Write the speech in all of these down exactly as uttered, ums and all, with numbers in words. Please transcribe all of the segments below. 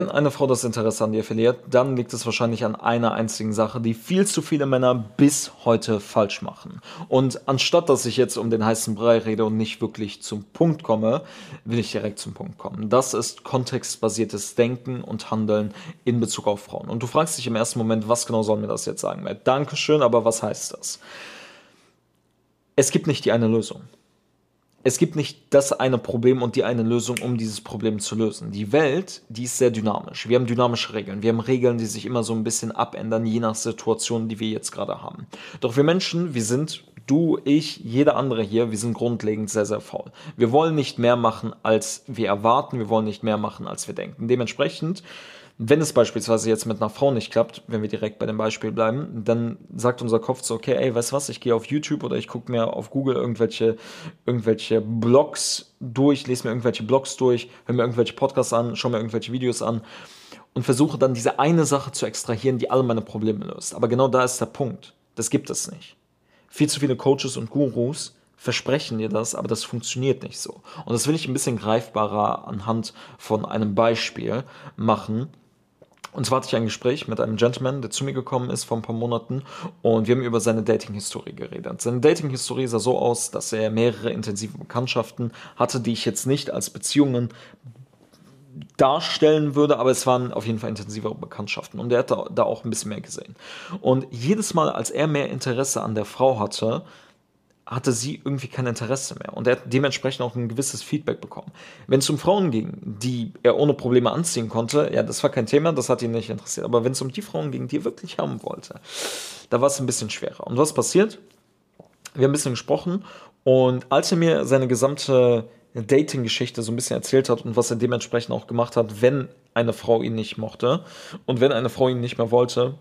Wenn eine Frau das Interesse an dir verliert, dann liegt es wahrscheinlich an einer einzigen Sache, die viel zu viele Männer bis heute falsch machen. Und anstatt dass ich jetzt um den heißen Brei rede und nicht wirklich zum Punkt komme, will ich direkt zum Punkt kommen. Das ist kontextbasiertes Denken und Handeln in Bezug auf Frauen. Und du fragst dich im ersten Moment, was genau soll mir das jetzt sagen? Matt? Dankeschön, aber was heißt das? Es gibt nicht die eine Lösung. Es gibt nicht das eine Problem und die eine Lösung, um dieses Problem zu lösen. Die Welt, die ist sehr dynamisch. Wir haben dynamische Regeln. Wir haben Regeln, die sich immer so ein bisschen abändern, je nach Situation, die wir jetzt gerade haben. Doch wir Menschen, wir sind, du, ich, jeder andere hier, wir sind grundlegend sehr, sehr faul. Wir wollen nicht mehr machen, als wir erwarten. Wir wollen nicht mehr machen, als wir denken. Dementsprechend, wenn es beispielsweise jetzt mit einer Frau nicht klappt, wenn wir direkt bei dem Beispiel bleiben, dann sagt unser Kopf so, okay, ey, weißt du was, ich gehe auf YouTube oder ich gucke mir auf Google irgendwelche, irgendwelche Blogs durch, lese mir irgendwelche Blogs durch, höre mir irgendwelche Podcasts an, schaue mir irgendwelche Videos an und versuche dann diese eine Sache zu extrahieren, die alle meine Probleme löst. Aber genau da ist der Punkt. Das gibt es nicht. Viel zu viele Coaches und Gurus versprechen dir das, aber das funktioniert nicht so. Und das will ich ein bisschen greifbarer anhand von einem Beispiel machen. Und zwar hatte ich ein Gespräch mit einem Gentleman, der zu mir gekommen ist vor ein paar Monaten und wir haben über seine Dating-Historie geredet. Seine Dating-Historie sah so aus, dass er mehrere intensive Bekanntschaften hatte, die ich jetzt nicht als Beziehungen darstellen würde, aber es waren auf jeden Fall intensivere Bekanntschaften und er hat da, da auch ein bisschen mehr gesehen. Und jedes Mal, als er mehr Interesse an der Frau hatte, hatte sie irgendwie kein Interesse mehr und er hat dementsprechend auch ein gewisses Feedback bekommen. Wenn es um Frauen ging, die er ohne Probleme anziehen konnte, ja, das war kein Thema, das hat ihn nicht interessiert. Aber wenn es um die Frauen ging, die er wirklich haben wollte, da war es ein bisschen schwerer. Und was passiert? Wir haben ein bisschen gesprochen und als er mir seine gesamte Dating-Geschichte so ein bisschen erzählt hat und was er dementsprechend auch gemacht hat, wenn eine Frau ihn nicht mochte und wenn eine Frau ihn nicht mehr wollte,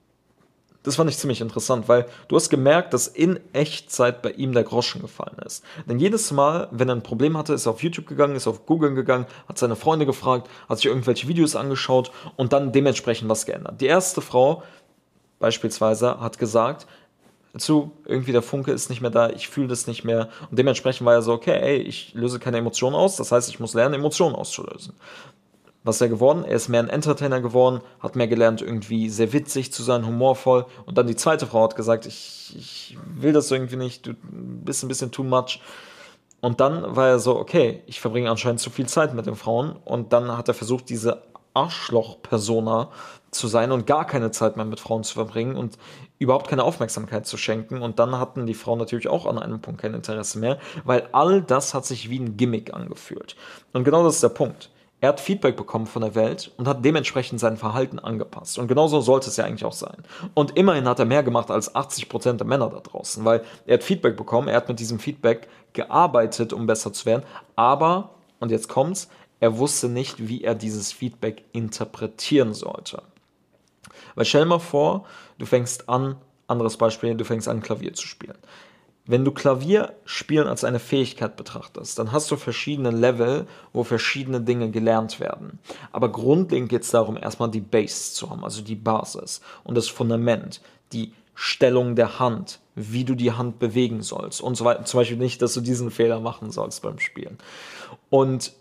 das fand ich ziemlich interessant, weil du hast gemerkt, dass in Echtzeit bei ihm der Groschen gefallen ist. Denn jedes Mal, wenn er ein Problem hatte, ist er auf YouTube gegangen, ist auf Google gegangen, hat seine Freunde gefragt, hat sich irgendwelche Videos angeschaut und dann dementsprechend was geändert. Die erste Frau beispielsweise hat gesagt, zu, irgendwie der Funke ist nicht mehr da, ich fühle das nicht mehr und dementsprechend war er so, okay, ey, ich löse keine Emotionen aus, das heißt, ich muss lernen, Emotionen auszulösen. Was ist er geworden? Er ist mehr ein Entertainer geworden, hat mehr gelernt, irgendwie sehr witzig zu sein, humorvoll. Und dann die zweite Frau hat gesagt, ich, ich will das irgendwie nicht, du bist ein bisschen too much. Und dann war er so, okay, ich verbringe anscheinend zu viel Zeit mit den Frauen. Und dann hat er versucht, diese Arschloch-Persona zu sein und gar keine Zeit mehr mit Frauen zu verbringen und überhaupt keine Aufmerksamkeit zu schenken. Und dann hatten die Frauen natürlich auch an einem Punkt kein Interesse mehr, weil all das hat sich wie ein Gimmick angefühlt. Und genau das ist der Punkt. Er hat Feedback bekommen von der Welt und hat dementsprechend sein Verhalten angepasst. Und genauso sollte es ja eigentlich auch sein. Und immerhin hat er mehr gemacht als achtzig Prozent der Männer da draußen, weil er hat Feedback bekommen, er hat mit diesem Feedback gearbeitet, um besser zu werden. Aber, und jetzt kommt's, er wusste nicht, wie er dieses Feedback interpretieren sollte. Weil stell dir mal vor, du fängst an, anderes Beispiel, du fängst an, Klavier zu spielen. Wenn du Klavierspielen als eine Fähigkeit betrachtest, dann hast du verschiedene Level, wo verschiedene Dinge gelernt werden. Aber grundlegend geht es darum, erstmal die Base zu haben, also die Basis und das Fundament, die Stellung der Hand, wie du die Hand bewegen sollst und so weiter. Zum Beispiel nicht, dass du diesen Fehler machen sollst beim Spielen. Und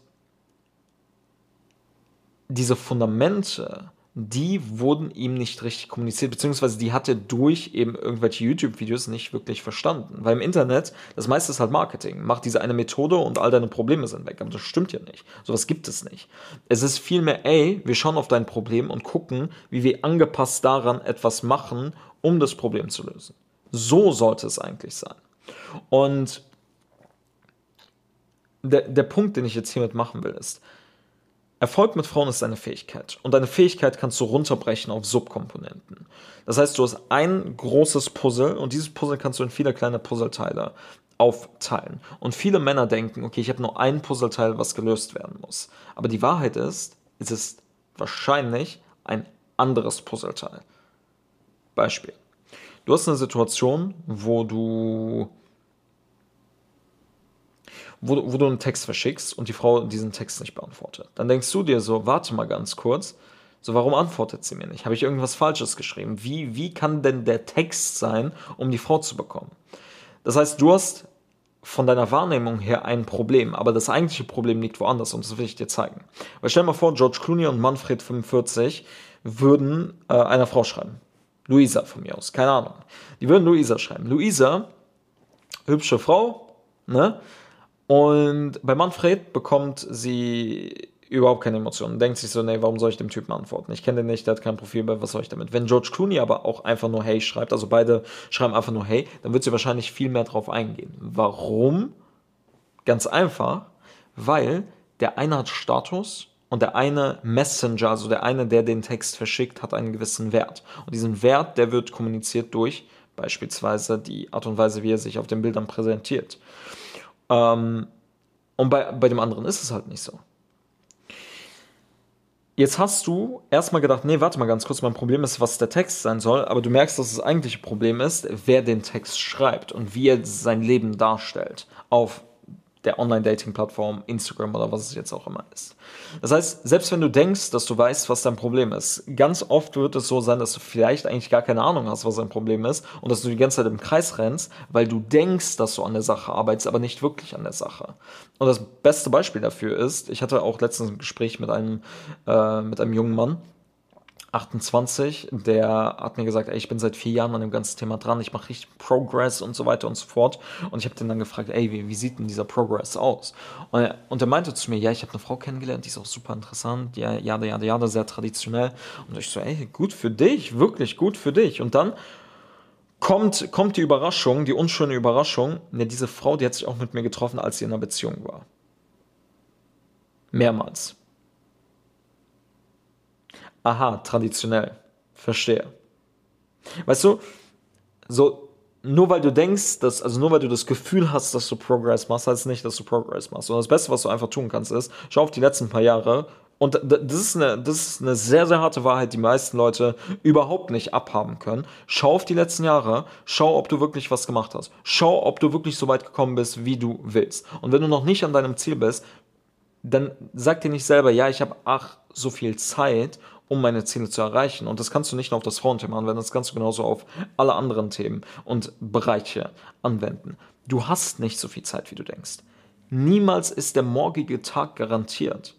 diese Fundamente, die wurden ihm nicht richtig kommuniziert, beziehungsweise die hat er durch eben irgendwelche YouTube-Videos nicht wirklich verstanden. Weil im Internet, das meiste ist halt Marketing. Mach diese eine Methode und all deine Probleme sind weg. Aber das stimmt ja nicht. Sowas gibt es nicht. Es ist vielmehr, ey, wir schauen auf dein Problem und gucken, wie wir angepasst daran etwas machen, um das Problem zu lösen. So sollte es eigentlich sein. Und der, der Punkt, den ich jetzt hiermit machen will, ist, Erfolg mit Frauen ist eine Fähigkeit und eine Fähigkeit kannst du runterbrechen auf Subkomponenten. Das heißt, du hast ein großes Puzzle und dieses Puzzle kannst du in viele kleine Puzzleteile aufteilen. Und viele Männer denken, okay, ich habe nur ein Puzzleteil, was gelöst werden muss. Aber die Wahrheit ist, es ist wahrscheinlich ein anderes Puzzleteil. Beispiel. Du hast eine Situation, wo du Wo, wo du einen Text verschickst und die Frau diesen Text nicht beantwortet. Dann denkst du dir so, warte mal ganz kurz, so warum antwortet sie mir nicht? Habe ich irgendwas Falsches geschrieben? Wie, wie kann denn der Text sein, um die Frau zu bekommen? Das heißt, du hast von deiner Wahrnehmung her ein Problem, aber das eigentliche Problem liegt woanders und das will ich dir zeigen. Weil stell dir mal vor, George Clooney und Manfred fünfundvierzig würden äh, einer Frau schreiben. Luisa von mir aus, keine Ahnung. Die würden Luisa schreiben. Luisa, hübsche Frau, ne? Und bei Manfred bekommt sie überhaupt keine Emotionen. Denkt sich so, nee, warum soll ich dem Typen antworten? Ich kenne den nicht, der hat kein Profil, was soll ich damit? Wenn George Clooney aber auch einfach nur Hey schreibt, also beide schreiben einfach nur Hey, dann wird sie wahrscheinlich viel mehr drauf eingehen. Warum? Ganz einfach, weil der eine hat Status und der eine Messenger, also der eine, der den Text verschickt, hat einen gewissen Wert. Und diesen Wert, der wird kommuniziert durch beispielsweise die Art und Weise, wie er sich auf den Bildern präsentiert. Ähm, und bei, bei dem anderen ist es halt nicht so. Jetzt hast du erstmal gedacht, nee, warte mal ganz kurz, mein Problem ist, was der Text sein soll, aber du merkst, dass das eigentliche Problem ist, wer den Text schreibt und wie er sein Leben darstellt auf der Online-Dating-Plattform, Instagram oder was es jetzt auch immer ist. Das heißt, selbst wenn du denkst, dass du weißt, was dein Problem ist, ganz oft wird es so sein, dass du vielleicht eigentlich gar keine Ahnung hast, was dein Problem ist und dass du die ganze Zeit im Kreis rennst, weil du denkst, dass du an der Sache arbeitest, aber nicht wirklich an der Sache. Und das beste Beispiel dafür ist, ich hatte auch letztens ein Gespräch mit einem, äh, mit einem jungen Mann, achtundzwanzig, der hat mir gesagt, ey, ich bin seit vier Jahren an dem ganzen Thema dran, ich mache richtig Progress und so weiter und so fort. Und ich habe den dann gefragt, ey, wie, wie sieht denn dieser Progress aus? Und er, und er meinte zu mir, ja, ich habe eine Frau kennengelernt, die ist auch super interessant, ja, ja, ja, ja, sehr traditionell. Und ich so, ey, gut für dich, wirklich gut für dich. Und dann kommt, kommt die Überraschung, die unschöne Überraschung, ja, diese Frau, die hat sich auch mit mir getroffen, als sie in einer Beziehung war. Mehrmals. Aha, traditionell. Verstehe. Weißt du, so, nur weil du denkst, dass, also nur weil du das Gefühl hast, dass du Progress machst, heißt nicht, dass du Progress machst. Und das Beste, was du einfach tun kannst, ist, schau auf die letzten paar Jahre. Und das ist eine, das ist eine sehr, sehr harte Wahrheit, die meisten Leute überhaupt nicht abhaben können. Schau auf die letzten Jahre, schau, ob du wirklich was gemacht hast. Schau, ob du wirklich so weit gekommen bist, wie du willst. Und wenn du noch nicht an deinem Ziel bist, dann sag dir nicht selber, ja, ich habe ach so viel Zeit, um meine Ziele zu erreichen. Und das kannst du nicht nur auf das Frauenthema anwenden, das kannst du genauso auf alle anderen Themen und Bereiche anwenden. Du hast nicht so viel Zeit, wie du denkst. Niemals ist der morgige Tag garantiert.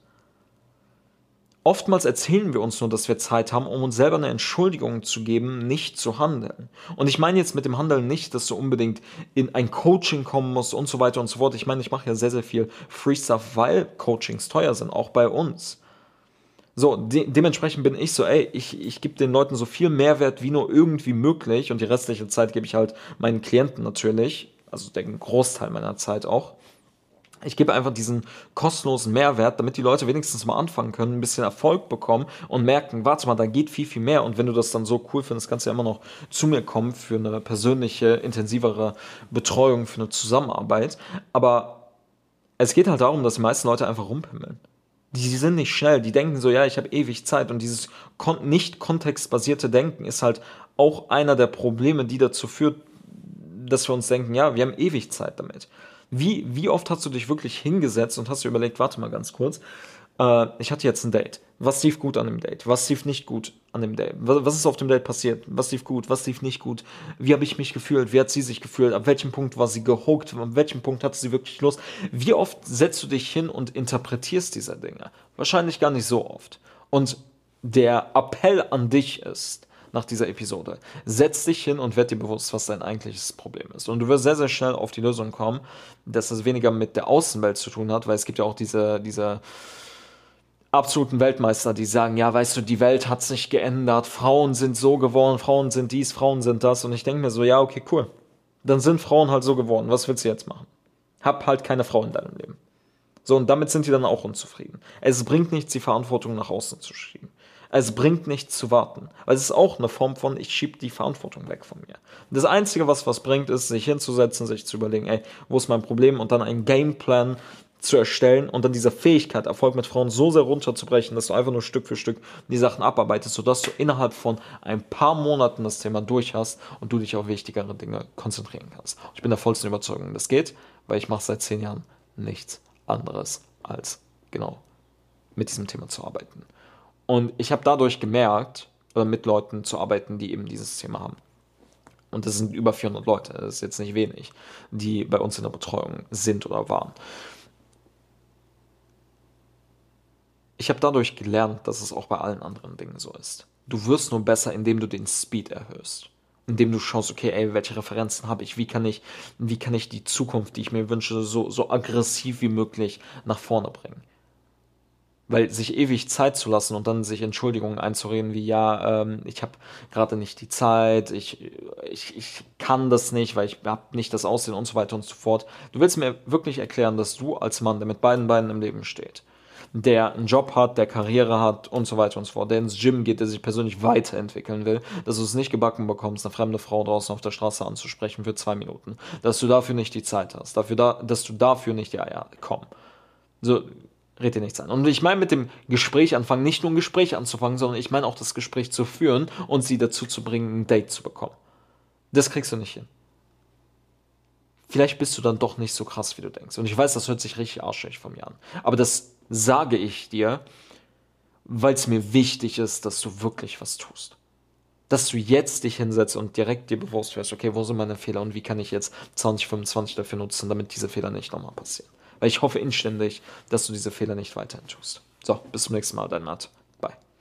Oftmals erzählen wir uns nur, dass wir Zeit haben, um uns selber eine Entschuldigung zu geben, nicht zu handeln. Und ich meine jetzt mit dem Handeln nicht, dass du unbedingt in ein Coaching kommen musst und so weiter und so fort. Ich meine, ich mache ja sehr, sehr viel Free Stuff, weil Coachings teuer sind, auch bei uns. So, de- dementsprechend bin ich so, ey, ich, ich gebe den Leuten so viel Mehrwert wie nur irgendwie möglich und die restliche Zeit gebe ich halt meinen Klienten natürlich, also den Großteil meiner Zeit auch. Ich gebe einfach diesen kostenlosen Mehrwert, damit die Leute wenigstens mal anfangen können, ein bisschen Erfolg bekommen und merken, warte mal, da geht viel, viel mehr. Und wenn du das dann so cool findest, kannst du ja immer noch zu mir kommen für eine persönliche, intensivere Betreuung, für eine Zusammenarbeit. Aber es geht halt darum, dass die meisten Leute einfach rumpimmeln. Die, die sind nicht schnell, die denken so, ja, ich habe ewig Zeit. Und dieses kon- nicht kontextbasierte Denken ist halt auch einer der Probleme, die dazu führt, dass wir uns denken, ja, wir haben ewig Zeit damit. Wie, wie oft hast du dich wirklich hingesetzt und hast dir überlegt, warte mal ganz kurz, äh, ich hatte jetzt ein Date. Was lief gut an dem Date? Was lief nicht gut an dem Date? Was, was ist auf dem Date passiert? Was lief gut? Was lief nicht gut? Wie habe ich mich gefühlt? Wie hat sie sich gefühlt? Ab welchem Punkt war sie gehuckt? Ab welchem Punkt hatte sie wirklich Lust? Wie oft setzt du dich hin und interpretierst diese Dinge? Wahrscheinlich gar nicht so oft. Und der Appell an dich ist, nach dieser Episode. Setz dich hin und werd dir bewusst, was dein eigentliches Problem ist. Und du wirst sehr, sehr schnell auf die Lösung kommen, dass es weniger mit der Außenwelt zu tun hat, weil es gibt ja auch diese, diese absoluten Weltmeister, die sagen, ja, weißt du, die Welt hat sich geändert, Frauen sind so geworden, Frauen sind dies, Frauen sind das. Und ich denke mir so, ja, okay, cool. Dann sind Frauen halt so geworden. Was willst du jetzt machen? Hab halt keine Frau in deinem Leben. So, und damit sind die dann auch unzufrieden. Es bringt nichts, die Verantwortung nach außen zu schieben. Es bringt nichts zu warten. Weil es ist auch eine Form von, ich schiebe die Verantwortung weg von mir. Das Einzige, was was bringt, ist, sich hinzusetzen, sich zu überlegen, ey, wo ist mein Problem? Und dann einen Gameplan zu erstellen und dann diese Fähigkeit, Erfolg mit Frauen so sehr runterzubrechen, dass du einfach nur Stück für Stück die Sachen abarbeitest, sodass du innerhalb von ein paar Monaten das Thema durch hast und du dich auf wichtigere Dinge konzentrieren kannst. Ich bin der vollsten Überzeugung, das geht, weil ich mache seit zehn Jahren nichts anderes als genau mit diesem Thema zu arbeiten. Und ich habe dadurch gemerkt, oder mit Leuten zu arbeiten, die eben dieses Thema haben. Und das sind über vierhundert Leute, das ist jetzt nicht wenig, die bei uns in der Betreuung sind oder waren. Ich habe dadurch gelernt, dass es auch bei allen anderen Dingen so ist. Du wirst nur besser, indem du den Speed erhöhst. Indem du schaust, okay, ey, welche Referenzen habe ich? Wie kann ich, wie kann ich die Zukunft, die ich mir wünsche, so, so aggressiv wie möglich nach vorne bringen? Weil sich ewig Zeit zu lassen und dann sich Entschuldigungen einzureden wie, ja, ähm, ich habe gerade nicht die Zeit, ich, ich, ich kann das nicht, weil ich habe nicht das Aussehen und so weiter und so fort. Du willst mir wirklich erklären, dass du als Mann, der mit beiden Beinen im Leben steht, der einen Job hat, der Karriere hat und so weiter und so fort, der ins Gym geht, der sich persönlich weiterentwickeln will, dass du es nicht gebacken bekommst, eine fremde Frau draußen auf der Straße anzusprechen für zwei Minuten, dass du dafür nicht die Zeit hast, dafür da, dass du dafür nicht, ja, ja, komm. So, red dir nichts an. Und ich meine mit dem Gespräch anfangen, nicht nur ein Gespräch anzufangen, sondern ich meine auch das Gespräch zu führen und sie dazu zu bringen, ein Date zu bekommen. Das kriegst du nicht hin. Vielleicht bist du dann doch nicht so krass, wie du denkst. Und ich weiß, das hört sich richtig arschig von mir an. Aber das sage ich dir, weil es mir wichtig ist, dass du wirklich was tust. Dass du jetzt dich hinsetzt und direkt dir bewusst wirst, okay, wo sind meine Fehler und wie kann ich jetzt zwanzig fünfundzwanzig dafür nutzen, damit diese Fehler nicht nochmal passieren. Weil ich hoffe inständig, dass du diese Fehler nicht weiterhin tust. So, bis zum nächsten Mal, dein Matt.